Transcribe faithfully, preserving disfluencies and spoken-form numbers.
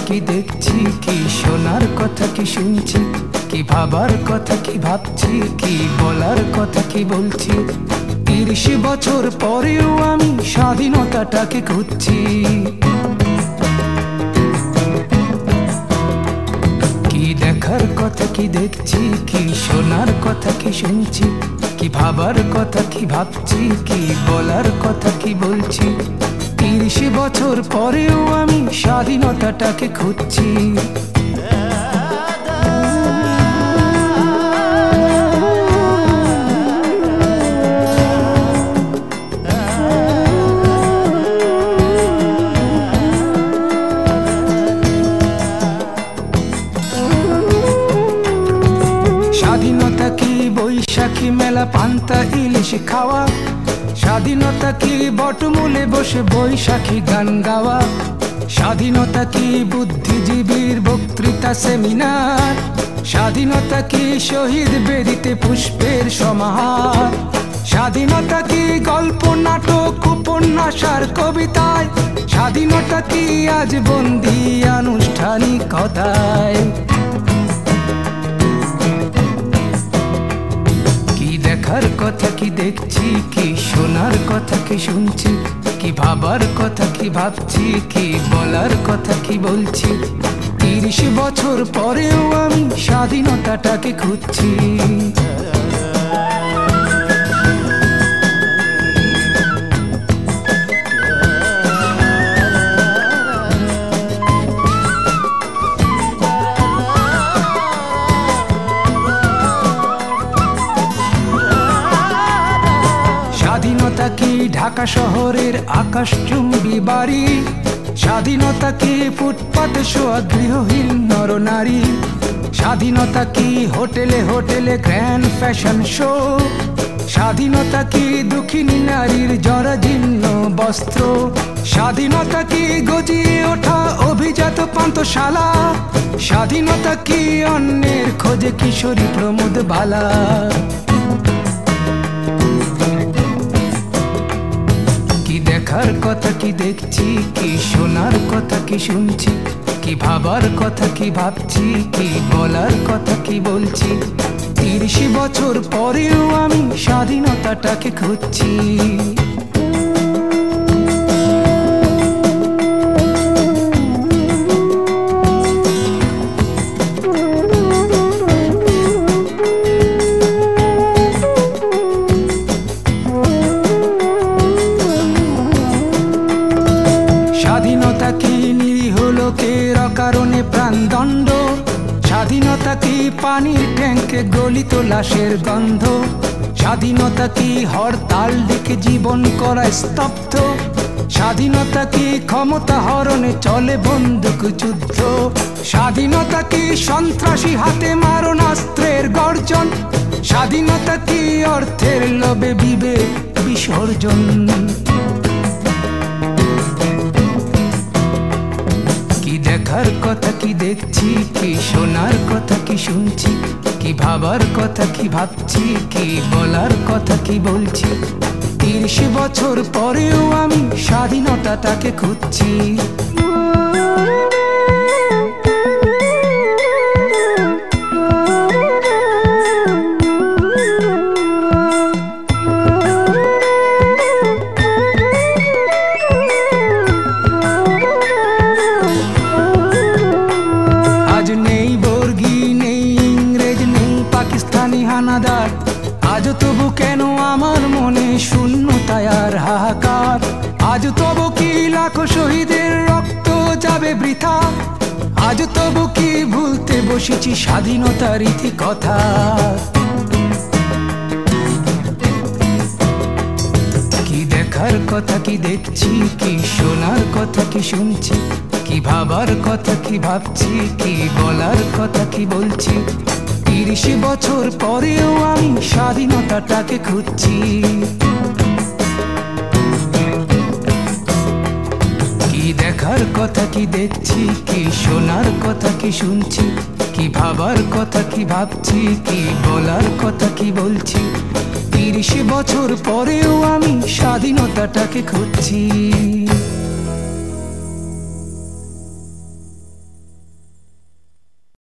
কি দেখছি, কি শোনার কথা কি শুনছি, কি ভাবার কথা কি ভাবছি, কি বলার কথা কি বলছি। তিরিশ বছর পরেও আমি স্বাধীনতাটাকে খুঁজছি। কি দেখার কথা কি দেখছি, কি শোনার কথা কি শুনছি, কি ভাবার কথা কি ভাবছি, কি বলার কথা কি বলছি। তিরিশ বছর পরেও আমি স্বাধীনতাটাকে খুঁজছি। স্বাধীনতা কি বৈশাখী মেলা পান্তা ইলিশ খাওয়া, স্বাধীনতা কি বটমূলে বসে বৈশাখী গান গাওয়া, স্বাধীনতা কি বুদ্ধিজীবীর বক্তৃতা সেমিনার, স্বাধীনতা কি শহীদ বেদিতে পুষ্পের সমাহার, স্বাধীনতা কি গল্প নাটক উপন্যাস আর কবিতায়, স্বাধীনতা কি আজ বন্দী আনুষ্ঠানিকতায়। দেখার কথা কি দেখছি, কি শোনার কথা কি শুনছি, কি ভাবার কথা কি ভাবছি, কি বলার কথা কি বলছি। তিরিশ বছর পরেও আমি স্বাধীনতাটাকে খুঁজছি। স্বাধীনতা কি ঢাকা শহরের আকাশচুম্বী বাড়ি, স্বাধীনতা কি ফুটপাতে শোয়া গৃহহীন নরনারী, স্বাধীনতা কি হোটেলে হোটেলে গ্র্যান্ড ফ্যাশন শো, স্বাধীনতা কি দুঃখিনী নারীর জরাজীর্ণ বস্ত্র, স্বাধীনতা কি গজিয়ে ওঠা অভিজাত পান্থশালা, স্বাধীনতা কি অন্যের খোঁজে কিশোরী প্রমোদ বালা। দেখার কথা কি দেখছি, কি শোনার কথা কি শুনছি, কি ভাবার কথা কি ভাবছি, কি বলার কথা কি বলছি। তিরিশ বছর পরেও আমি স্বাধীনতাটাকে খুঁজছি। স্বাধীনতা কি নিরীহ লোকের অকারণে প্রাণদণ্ড, স্বাধীনতা কি পানির ট্যাঙ্কে গলিত লাশের গন্ধ, স্বাধীনতা কি হরতাল ডেকে জীবন করা স্তব্ধ, স্বাধীনতা কি ক্ষমতা হরণে চলে বন্দুক যুদ্ধ, স্বাধীনতা কি সন্ত্রাসী হাতে মারণাস্ত্রের গর্জন, স্বাধীনতা কি অর্থের লোভে বিবেক বিসর্জন। দেখার কথা কি দেখছি, কি শোনার কথা কি শুনছি, কি ভাবার কথা কি ভাবছি, কি বলার কথা কি বলছি। তিরিশ বছর পরেও আমি স্বাধীনতাটাকে খুঁজছি। হানাদার আজ তবু কেন আমার মনে শূন্যতায় আর হাহাকার, আজ তবু কি লাখো শহীদের রক্ত যাবে বৃথা, আজ তবু কি ভুলতে বসেছি স্বাধীনতার ইতি কথা। কি দেখার কথা কি দেখছি, কি শোনার কথা কি শুনছি, কি ভাবার কথা কি ভাবছি, কি বলার কথা কি বলছি। তিরিশ বছর পরেও আমি স্বাধীনতাটাকে খুঁজছি। কি দেখার কথা কি দেখছি, কি শোনার কথা কি শুনছি, কি ভাবার কথা কি ভাবছি, কি বলার কথা কি বলছি। তিরিশ বছর পরেও আমি স্বাধীনতাটাকে খুঁজছি।